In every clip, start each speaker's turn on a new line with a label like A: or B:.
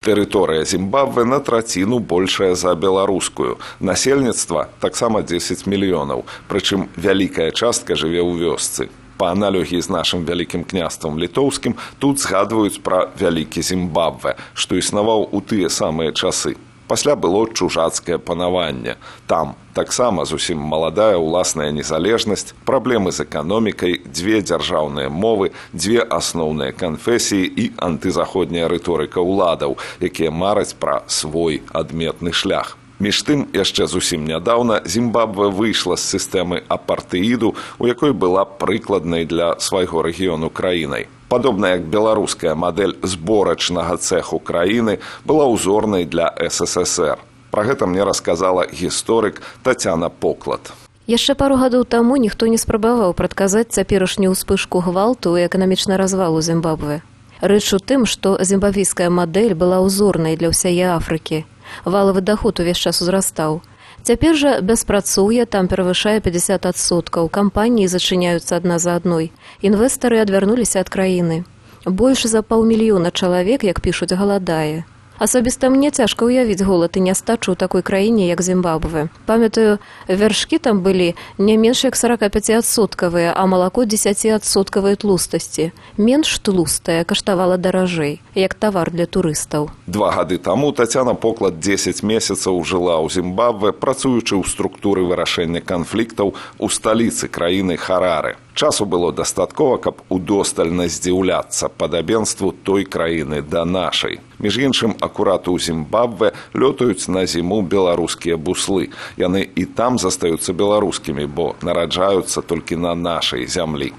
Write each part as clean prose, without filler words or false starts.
A: Тэрыторыя Зімбабве на траціну большая за беларускую. Насельніцтва таксама 10 мільёнаў, прычым вялікая частка жыве ў вёсцы. Па аналогіі з нашым вялікім княствам літоўскім, тут згадваюць пра вялікі Зімбабве, што існаваў у тыя самыя часы. Пасля было чужацкае панаванне. Там таксама зусім маладая ўласная незалежнасць, праблемы з эканомікай, 2 дзяржаўныя мовы, 2 асноўныя канфесіі і антызаходняя рыторыка ўладаў, якія мараць пра свой адметны шлях. Між тым, яшчэ зусім нядаўна Зімбабве выйшла з сістэмы апартэіду, у якой была прыкладнай для свайго рэгіёну краінай. Падобна як беларуская мадэль зборачнага цэху краіны была ўзорнай для СССР. Пра гэта мне расказала гісторык Тацяна Поклад.
B: Яшчэ пару гадоў таму ніхто не спрабаваў прадказаць цяперашнюю ўспышку гвалту і эканамічны развал у Зімбабве. Рэч у тым, што зімбабвійская мадэль была ўзорнай для ўсяе Афрыкі. Валавы даход увесь час узрастаў. Цяпер жа беспрацоўе там перавышае 50%, кампаніі зачыняюцца адна за адной. Інвестары адвярнуліся ад краіны. Больш за 500 000 чалавек, як пішуць, галадае. Асабіста мне цяжка ўявіць голад і нястачу ў такой краіне, як Зімбабве. Памятаю, вяршкі там былі не менш як 45%, а малако 10% тлустасці. Менш тлустае каштавала даражэй, як тавар для турыстаў.
A: 2 гады таму Тацяна Поклад 10 месяцаў жыла ў Зімбабве, працуючы ў структуры вырашэння канфліктаў у сталіцы краіны Харары. Часу было дастаткова, каб удосталь наздзіўляцца падабенству той краіны да нашай. Між іншым, акурат у Зімбабве лётаюць на зіму беларускія буслы. Яны і там застаюцца беларускімі, бо нараджаюцца толькі на нашай зямлі.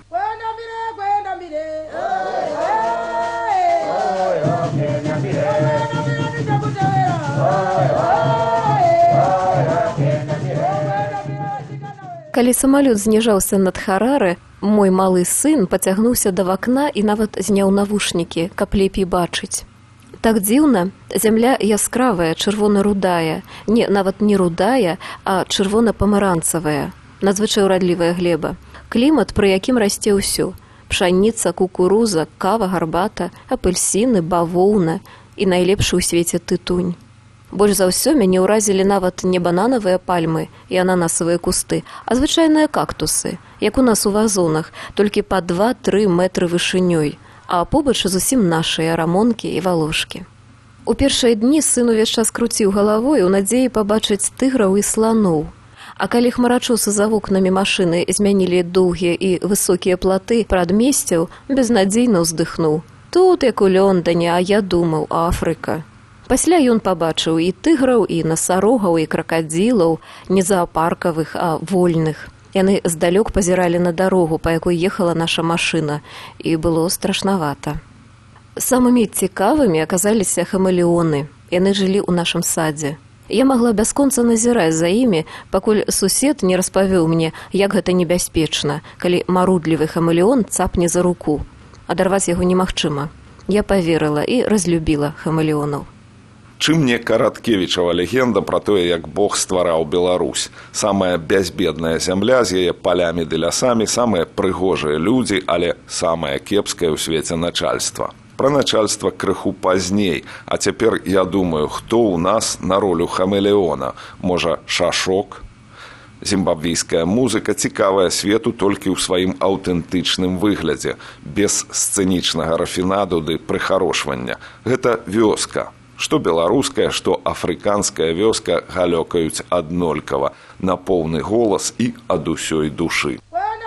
B: Калі самалёт зніжаўся над Харары, мой малы сын пацягнуўся да вакна і нават зняў навушнікі, каб лепей бачыць. Так дзіўна, зямля яскравая, чырвона-рудая, нават не рудая, а чырвона-памаранцавая, надзвычай урадлівая глеба. Клімат, пры якім расце ўсё: пшаніца, кукуруза, кава, гарбата, апельсіны, бавоўна і найлепшы ў свеце тытунь. Больш за ўсё мяне ўразілі нават не бананавыя пальмы і ананасавыя кусты, а звычайныя кактусы, як у нас у вазонах, толькі па 2-3 метры вышынёй, а побач зусім нашыя рамонкі і валошкі. У першыя дні сын увесь час круціў галавой у надзеі пабачыць тыграў і сланоў. А калі хмарачосы за вокнамі машыны змянілі доўгія і высокія платы прадмесцяў, безнадзейна ўздыхнуў. Тут, як у Лондоне, а я думаў, Афрыка. Пасля ён пабачыў і тыграў, і насарогаў, і кракадзілаў, не заапаркавых, а вольных. Яны здалёк пазіралі на дарогу, па якой ехала наша машына, і было страшнавата. Самымі цікавымі аказаліся хамелеоны. Яны жылі ў нашым садзе. Я магла бясконца назіраць за імі, пакуль сусед не распавёў мне, як гэта небяспечна, калі марудлівы хамелеон цапне за руку. Адарваць яго немагчыма. Я паверыла і разлюбіла хамелеонаў.
A: Чым не Караткевічава легенда пра тое, як Бог ствараў Беларусь. Самая бязбедная зямля з яе палямі ды лясамі, самыя прыгожыя людзі, але самае кепскае ў свеце начальства. Пра начальства крыху пазней, а цяпер я думаю, хто ў нас на ролю хамелеона? Можа, Шашок? Зімбабвійская музыка цікавая свету толькі ў сваім аўтэнтычным выглядзе, без сцэнічнага рафінаду ды прыхарошвання. Гэта вёска. Што беларуская, што афрыканская вёска галёкаюць аднолькава, на поўны голас і ад усёй душы.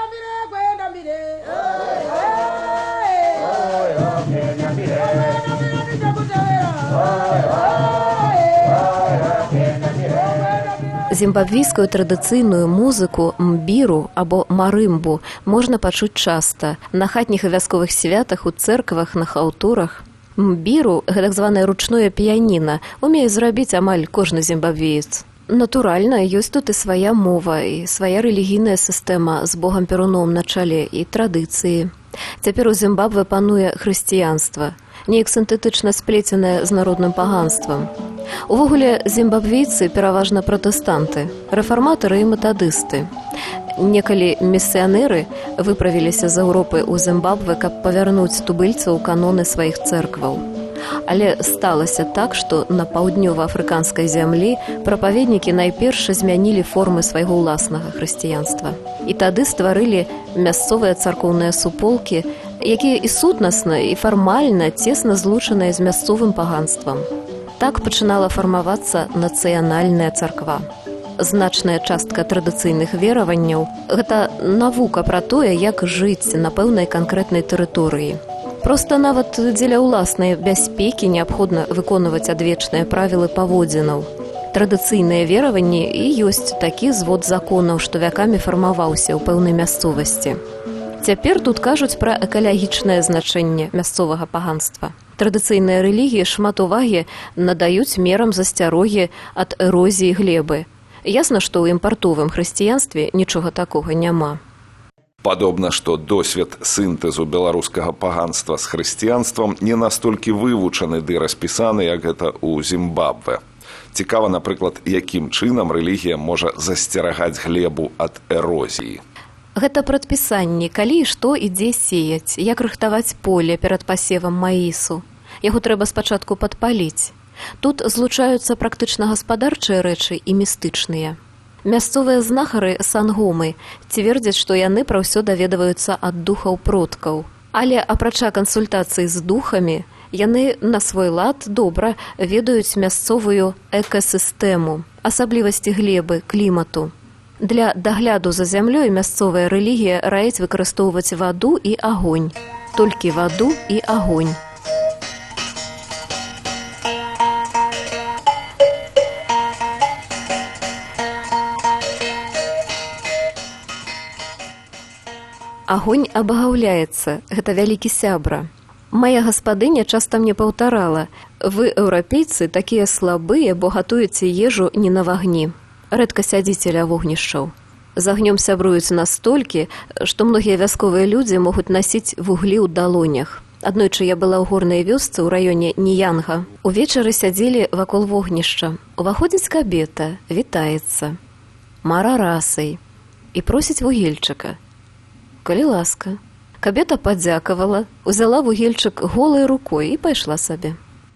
B: Зімбабвійскую традыцыйную музыку мбіру або марымбу можна пачуць часта на хатніх і вясковых святах, у цэрквах, на хаўтурах. Мбіру, гэтак званае ручное піяніна, умее зрабіць амаль кожны зімбабвеец. Натуральна, ёсць тут і свая мова, і свая рэлігійная сістэма з богам Перуном на чале, і традыцыі. Цяпер у Зімбабве пануе хрысціянства, неяк сінтэтычна сплеценае з народным паганствам. Увогуле, зімбабвейцы пераважна пратэстанты, рэфарматары і метадысты. Некалі місіянеры выправіліся з Еўропы ў Зімбабве, каб павярнуць тубыльцаў у каноны сваіх цэркваў. Але сталася так, што на паўднёва-афрыканскай зямлі прапаведнікі найперш змянілі формы свайго ўласнага хрысціянства. І тады стварылі мясцовыя царкоўныя суполкі, якія і сутнасна, і фармальна цесна злучаныя з мясцовым паганствам. Так пачынала фармавацца нацыянальная царква. Значная частка традыцыйных вераванняў – гэта навука пра тое, як жыць на пэўнай канкрэтнай тэрыторыі. Проста нават дзеля ўласнай бяспекі неабходна выконваць адвечныя правілы паводзінаў. Традыцыйныя вераванні і ёсць такі звод законаў, што вякамі фармаваўся ў пэўнай мясцовасці. Цяпер тут кажуць пра экалагічнае значэнне мясцовага паганства. Традыцыйныя рэлігіі шмат увагі надаюць мерам засцярогі ад эрозіі глебы. Ясна, што ў імпартовым хрысціянстве нічога такога няма.
A: Падобна, што досвед сінтэзу беларускага паганства з хрысціянствам не настолькі вывучаны ды распісаны, як гэта ў Зімбабве. Цікава, напрыклад, якім чынам рэлігія можа засцерагаць глебу ад эрозіі.
B: Гэта прадпісанні, калі і што ідзе сеяць, як рыхтаваць поле перад пасевам маісу. Яго трэба спачатку падпаліць. Тут злучаюцца практычна гаспадарчыя рэчы і містычныя. Мясцовыя знахары сангомы цвердзяць, што яны пра ўсё даведваюцца ад духаў продкаў. Але апрача кансультацый з духамі, яны на свой лад добра ведаюць мясцовую экасістэму, асаблівасці глебы, клімату. Для дагляду за зямлёй мясцовая рэлігія раіць выкарыстоўваць ваду і агонь. Толькі ваду і агонь. Агонь абагаўляецца, гэта вялікі сябра. Мая гаспадыня часта мне паўтарала: вы, еўрапейцы, такія слабыя, бо гатуеце ежу не на вагні. Рэдка сядзіце ля вогнішчаў. З агнём сябруюць настолькі, што многія вясковыя людзі могуць насіць вуглі ў далонях. Аднойчы я была ў горнай вёсцы ў раёне Ніянга. Увечары сядзелі вакол вогнішча. Уваходзіць кабета, вітаецца. Мара расай. І просіць вугельчыка. Калі ласка. Кабета падзякавала, узяла вугельчык голай рукой і пайшла сабе.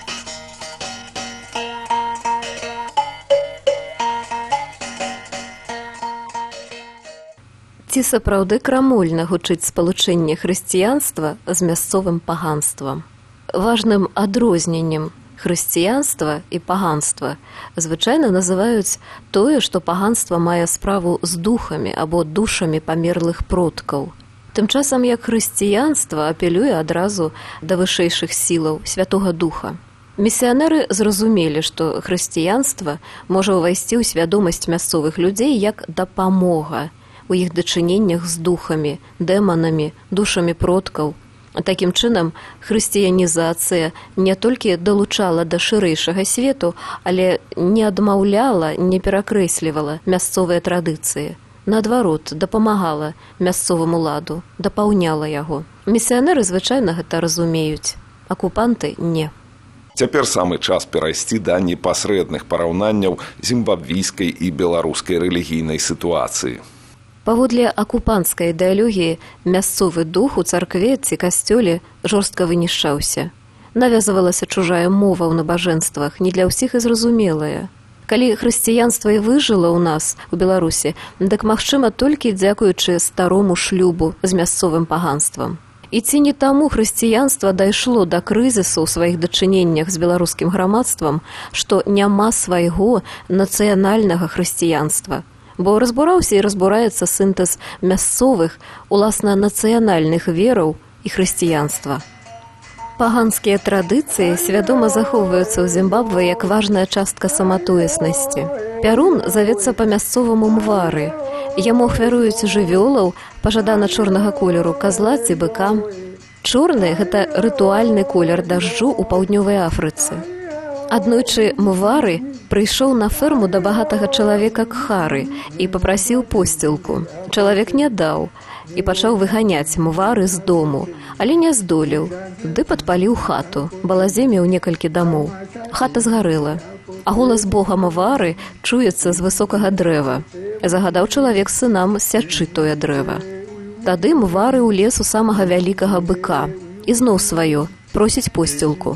B: Ці сапраўды крамольна гучыць спалучэнне хрысціянства з мясцовым паганствам? Важным адрозненнем хрысціянства і паганства звычайна называюць тое, што паганства мае справу з духамі або душамі памерлых продкаў. Тым часам як хрысціянства апелюе адразу да вышэйшых сілаў Святога Духа. Місіянеры зразумелі, што хрысціянства можа ўвайсці ў свядомасць мясцовых людзей як дапамога у іх дачыненнях з духамі, дэманамі, душамі продкаў. Такім чынам, хрысціянізацыя не толькі далучала да шырэйшага свету, але не адмаўляла, не перакрэслівала мясцовыя традыцыі. Наадварот, дапамагала мясцоваму ладу, дапаўняла яго. Місіянеры звычайна гэта разумеюць, акупанты не.
A: Цяпер самы час перайсці да непасрэдных параўнанняў зімбабвійскай і беларускай рэлігійнай сітуацыі.
B: Паводле акупанцкай ідэалогіі, мясцовы дух у царкве ці касцёле жорстка вынішчаўся. Навязывалася чужая мова ў набажэнствах, не для ўсіх і зразумелая. Калі хрысціянства і выжыла ў нас, у Беларусі, дык магчыма толькі дзякуючы старому шлюбу з мясцовым паганствам. І ці не таму хрысціянства дайшло да крызісу ў сваіх дачыненнях з беларускім грамадствам, што няма свайго нацыянальнага хрысціянства. Бо разбураўся і разбураецца сінтэз мясцовых, уласна нацыянальных вераў і хрысціянства. Паганскія традыцыі свядома захоўваюцца ў Зімбабве як важная частка саматоеснасці. Пярун завецца па-мясцоваму мвары. Яму ахвяруюць жывёлаў, пажадана чорнага колеру, казла ці быка. Чорны – гэта рытуальны колер дажджу ў паўднёвай Афрыцы. Аднойчы мвары прыйшоў на ферму да багатага чалавека Кхары і папрасіў посцілку. Чалавек не даў і пачаў выганяць мвары з дому, але не здолеў, ды падпаліў хату, балаземіў некалькі дамоў. Хата згарэла, а голас бога мвары чуецца з высокага дрэва. Загадаў чалавек сынам сячы тое дрэва. Тады мвары ў лес у самага вялікага быка. І зноў сваё, просіць посцілку.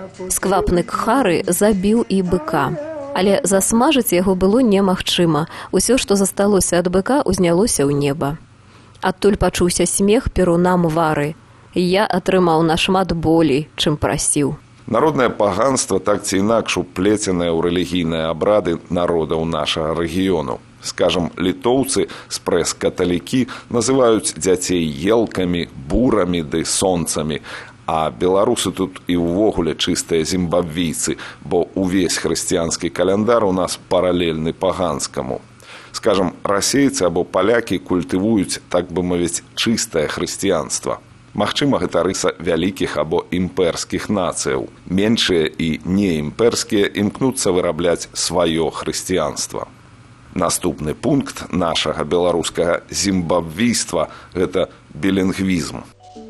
B: Сквапны Кхары забіў і быка. Але засмажыць яго было немагчыма. Усё, што засталося ад быка, узнялося ў неба. Адтуль пачуўся смех перуна Мвары. Я атрымаў нашмат болей, чым прасіў.
A: Народнае паганства так ці інакш уплеценае ў рэлігійныя абрады народаў нашага рэгіёну. Скажам, літоўцы, спрэс-каталікі, называюць дзяцей елкамі, бурамі ды сонцамі, а беларусы тут і ўвогуле чыстыя зімбабвійцы, бо ўвесь хрысціянскі каляндар у нас паралельны паганскаму. Скажам, расейцы або палякі культывуюць, так бы мовіць, чыстае хрысціянства. Магчыма, гэта рыса вялікіх або імперскіх нацыяў. Меншыя і неімперскія імкнуцца вырабляць сваё хрысціянства. Наступны пункт нашага беларускага зімбабвійства – гэта білінгвізм.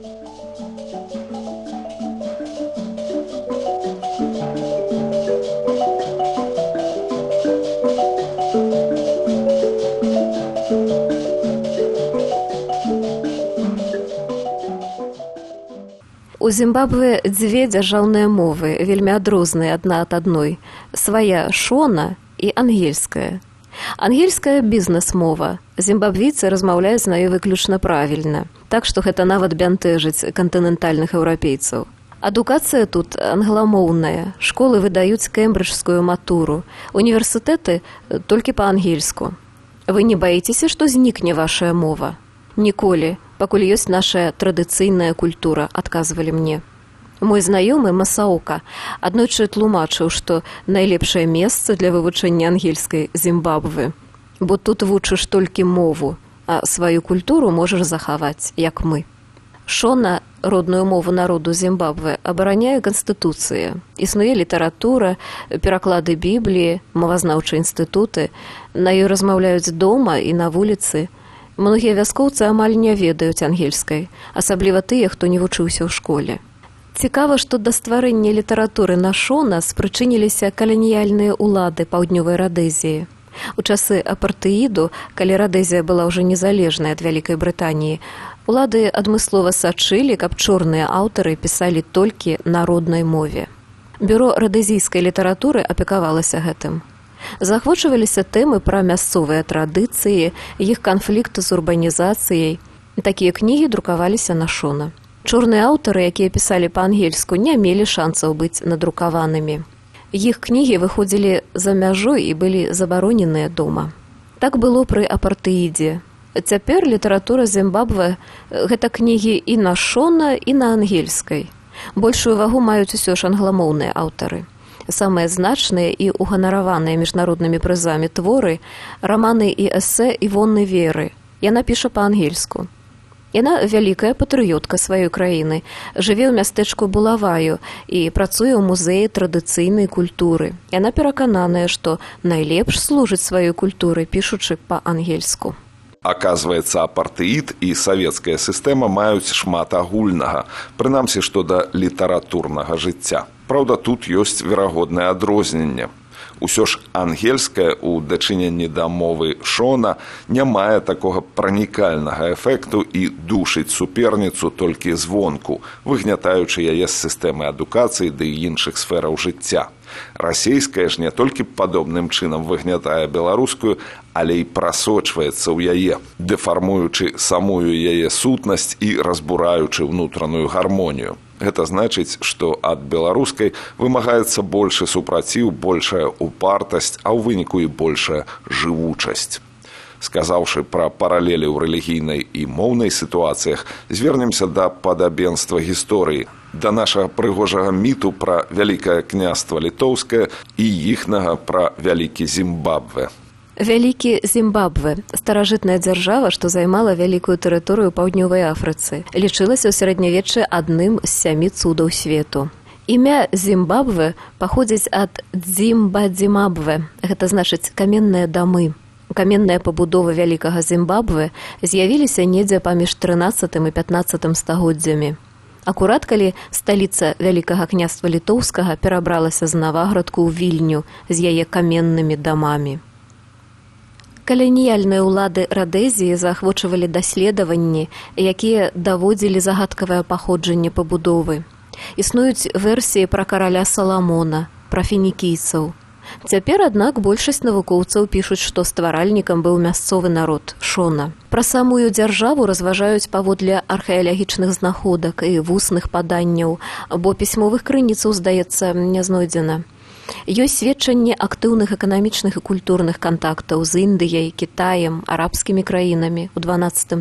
B: У Зімбабве дзве дзяржаўныя мовы, вельмі адрозныя адна ад адной. Свая шона і ангельская. Ангельская бізнес-мова. Зімбабвійцы размаўляюць на ёй выключна правільна. Так што гэта нават бянтэжыць кантынентальных еўрапейцаў. Адукацыя тут англамоўная. Школы выдаюць кембриджскую матуру. Універсітэты толькі па-ангельску. Вы не баіцеся, што знікне вашая мова? Ніколі, пакуль ёсць наша традыцыйная культура, адказвалі мне. Мой знаёмы Масаока аднойчы тлумачыў, што найлепшае месца для вывучэння ангельскай Зімбабве, бо тут вучыш толькі мову, а сваю культуру можаш захаваць, як мы. Шона, родную мову народу Зімбабве, абараняе Канстытуцыя. Існуе літаратура, пераклады Бібліі, мовазнаўчыя інстытуты. На ёй размаўляюць дома і на вуліцы. Многія вяскоўцы амаль не ведаюць ангельскай, асабліва тыя, хто не вучыўся ў школе. Цікава, што да стварэння літаратуры на шона спрычыніліся каланіяльныя ўлады паўднёвай Радэзіі. У часы апартэіду, калі Радэзія была ўжо незалежнай ад Вялікай Брытаніі, улады адмыслова сачылі, каб чорныя аўтары пісалі толькі на роднай мове. Бюро радэзійскай літаратуры апекавалася гэтым. Захвочваліся тэмы пра мясцовыя традыцыі, іх канфлікты з урбанізацыяй. Такія кнігі друкаваліся на шона. Чорныя аўтары, якія пісалі па-ангельску, не мелі шансаў быць надрукаванымі. Іх кнігі выходзілі за мяжой і былі забароненыя дома. Так было пры апартэідзе. Цяпер літаратура Зімбабве – гэта кнігі і на шона, і на ангельскай. Большую вагу маюць усё ж англамоўныя аўтары. Самыя значныя і уганараваныя міжнароднымі прызамі творы – раманы і эсэ Івонны Веры. Яна піша па-ангельску. Яна вялікая патрыётка сваёй краіны, жыве ў мястэчку Булаваю і працуе ў музеі традыцыйнай культуры. Яна перакананая, што найлепш служыць сваёй культуры, пішучы па-ангельску.
A: Аказваецца, апартэід і савецкая сістэма маюць шмат агульнага, прынамсі, што да літаратурнага жыцця. Праўда, тут ёсць верагоднае адрозненне. Усё ж ангельская ў дачыненні да мовы шона не мае такога пранікальнага эфекту і душыць суперніцу толькі звонку, выгнятаючы яе з сістэмы адукацыі ды іншых сфераў жыцця. Расейская ж не толькі падобным чынам выгнятае беларускую, але і прасочваецца ў яе, дэфармуючы самую яе сутнасць і разбураючы ўнутраную гармонію. Гэта значыць, што ад беларускай вымагаецца большы супраціў, большая упартасць, а ў выніку і большая жывучасць. Сказаўшы пра паралелі ў рэлігійнай і моўнай сітуацыях, звернемся да падабенства гісторыі, да нашага прыгожага міту пра Вялікае княства Літоўскае і іхнага пра Вялікі Зімбабве.
B: Вялікі Зімбабве – старажытная дзяржава, што займала вялікую тэрыторыю паўднёвай Афрыцы, лічылася ў сярэднявеччы адным з 7 цудаў свету. Імя Зімбабве паходзіць ад Дзімба-Дзімабве, гэта значыць каменныя дамы. Каменныя пабудовы Вялікага Зімбабве з'явіліся недзе паміж 13 і 15 стагоддзямі. Акурат, калі сталіца Вялікага княства Літоўскага перабралася з Наваградку ў Вільню з яе каменнымі дамамі. Каланіяльныя ўлады Радэзіі заахвочвалі даследаванні, якія даводзілі загадкавае паходжанне пабудовы. Існуюць версіі пра караля Саламона, пра фінікійцаў. Цяпер, аднак, большасць навукоўцаў пішуць, што стваральнікам быў мясцовы народ шона. Пра самую дзяржаву разважаюць паводле археалагічных знаходак і вусных паданняў, бо пісьмовых крыніцаў, здаецца, не знойдзена. Ёсць сведчанне актыўных эканамічных і культурных кантактаў з Індыяй, Кітаем, арабскімі краінамі ў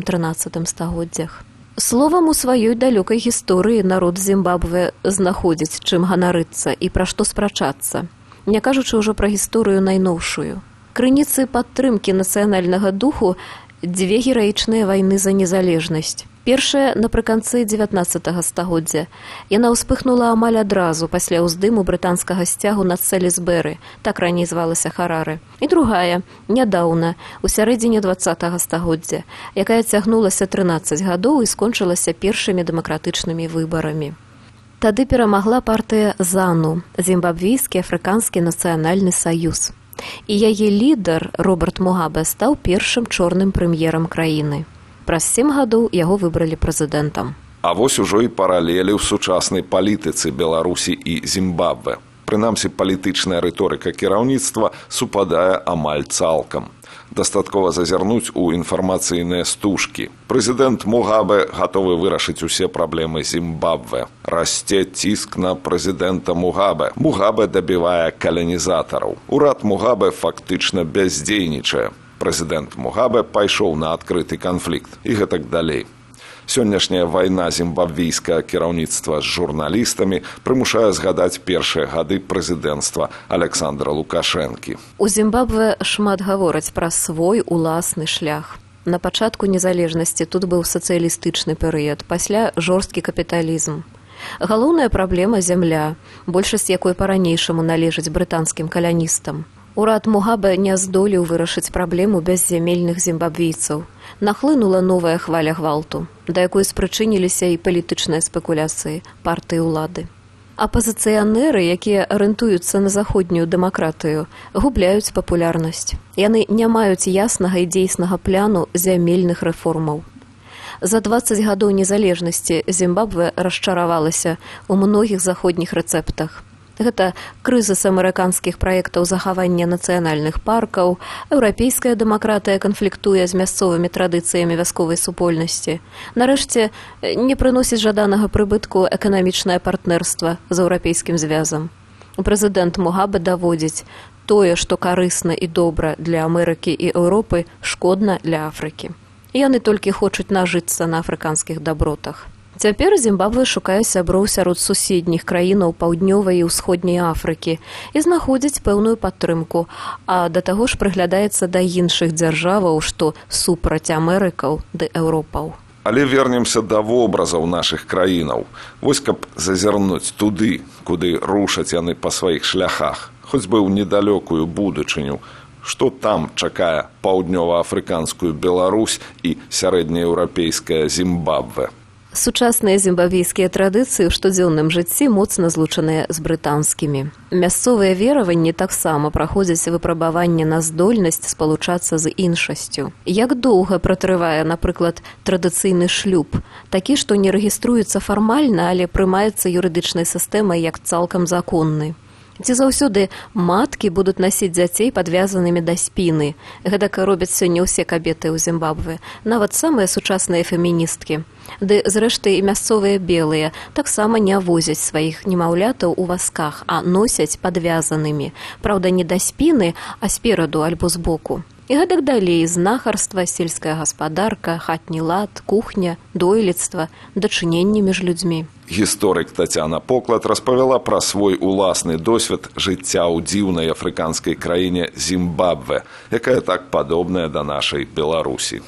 B: 12-13 стагоддзях. Словам, у сваёй далёкай гісторыі народ Зімбабве знаходзіць, чым ганарыцца і пра што спрачацца. Не кажучы ўжо пра гісторыю найноўшую. Крыніцы падтрымкі нацыянальнага духу – 2 гераічныя вайны за незалежнасць. Першая напрыканцы 19 стагоддзя. Яна ўспыхнула амаль адразу пасля ўздыму брытанскага сцягу над Селісберы, так раней звалася Харары. І другая, нядаўна, у сярэдзіне 20 стагоддзя, якая цягнулася 13 гадоў і скончылася першымі дэмакратычнымі выбарамі. Тады перамагла партыя ЗАНУ, Зімбабвійскі афрыканскі нацыянальны саюз. І яе лідар, Роберт Мугабе, стаў першым чорным прэм'ерам краіны. Праз 7 гадоў яго выбралі прэзідэнтам.
A: А вось ужо і паралелі ў сучаснай палітыцы Беларусі і Зімбабве. Прынамсі, палітычная рыторыка кіраўніцтва супадае амаль цалкам. Дастаткова зазірнуць у інфармацыйныя стужкі. Прэзідэнт Мугабе гатовы вырашыць усе праблемы Зімбабве. Расце ціск на прэзідэнта Мугабе. Мугабе дабівае каланізатараў. Урад Мугабе фактычна бяздзейнічае. Прэзідэнт Мугабе пайшоў на адкрыты канфлікт. І гэтак далей. Сённяшняя вайна зімбабвійскага кіраўніцтва з журналістамі прымушае згадаць першыя гады прэзідэнцтва Александра Лукашэнкі.
B: У Зімбабве шмат гавораць пра свой уласны шлях. На пачатку незалежнасці тут быў сацыялістычны перыяд, пасля жорсткі капіталізм. Галоўная праблема – зямля, большасць якой па-ранейшаму належыць брытанскім каляністам. Урад Мугабе не здолеў вырашыць праблему бяззямельных зімбабвійцаў. Нахлынула новая хваля гвалту, да якой спрычыніліся і палітычныя спекуляцыі партыі ўлады. Апазіцыянеры, якія арыентуюцца на заходнюю дэмакратыю, губляюць папулярнасць. Яны не маюць яснага і дзейснага пляну зямельных рэформаў. За 20 гадоў незалежнасці Зімбабве расчаравалася ў многіх заходніх рэцэптах. Гэта крызіс амерыканскіх праектаў захавання нацыянальных паркаў, еўрапейская дэмакратыя канфліктуе з мясцовымі традыцыямі вясковай супольнасці. Нарэшце, не прыносіць жаданага прыбытку эканамічнае партнерства з еўрапейскім звязам. Прэзідэнт Мугабе даводзіць, тое, што карысна і добра для Амерыкі і Еўропы, шкодна для Афрыкі. Яны толькі хочуць нажыцца на афрыканскіх дабротах. Цяпер Зімбабве шукае сяброў сярод суседніх краінаў паўднёвай і ўсходняй Афрыкі і знаходзіць пэўную падтрымку, а да таго ж прыглядаецца да іншых дзяржаваў, што супраць Амерыкаў ды Еўропаў.
A: Але вернемся да вобразаў нашых краінаў. Вось каб зазірнуць туды, куды рушаць яны па сваіх шляхах, хоць бы ў недалёкую будучыню, што там чакае паўднёва-афрыканскую Беларусь і сярэднееўрапейская Зімбабве.
B: Сучасныя зімбабвійскія традыцыі ў штодзённым жыцці моцна злучаныя з брытанскімі. Мясцовыя вераванні таксама праходзяць выпрабаванне на здольнасць спалучацца з іншасцю. Як доўга пратрывае, напрыклад, традыцыйны шлюб, такі, што не рэгіструецца фармальна, але прымаецца юрыдычнай сістэмай як цалкам законны. Ці заўсёды маткі будуць насіць дзяцей падвязанымі да спіны. Гэтак робяць сёння ўсе кабеты ў Зімбабве, нават самыя сучасныя феміністкі. Ды, зрэшты, і мясцовыя белыя таксама не возяць сваіх немаўлятаў у вазках, а носяць падвязанымі. Праўда, не да спіны, а спераду альбо збоку. І гэтак далей: знахарства, сельская гаспадарка, хатні лад, кухня, дойлідства, дачыненні між людзьмі.
A: Гісторык Тацяна Поклад распавяла пра свой уласны досвед жыцця ў дзіўнай афрыканскай краіне Зімбабве, якая так падобная да нашай Беларусі.